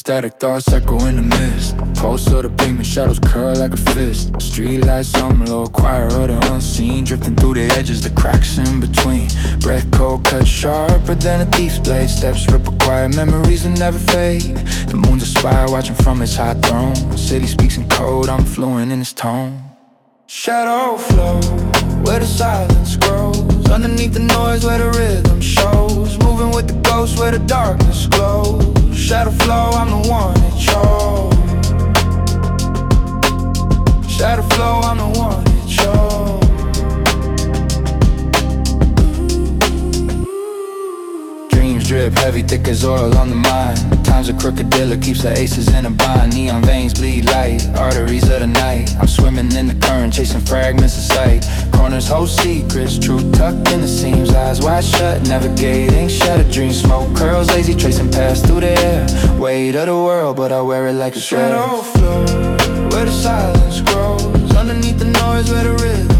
Static thoughts echo in the mist. Pulse of the pavement, shadows curl like a fist. Streetlights on my little choir of the unseen, drifting through the edges, the cracks in between. Breath cold, cut sharper than a thief's blade. Steps ripple quiet, memories that never fade. The moon's a spire watching from its high throne. City speaks in code, I'm fluent in its tone. Shadow flow, where the silence grows. Underneath the noise where the rhythm shows. Moving with the ghost where the darkness glows. Shadow flow, I'm the one that chose. Shadow flow, I'm the one that chose. Dreams drip heavy, thick as oil on the mind. Time's a crocodile, keeps the aces in a bind. Neon veins bleed light, arteries of the night. I'm swimming in the current, chasing fragments of sight. Corners hold secrets, truth tucked in the seams. Eyes wide shut, navigating shattered dreams. Smoke curls, lazy tracing paths through the air. Weight of the world, but I wear it like a shadow flow, where the silence grows. Underneath the noise, where the rhythm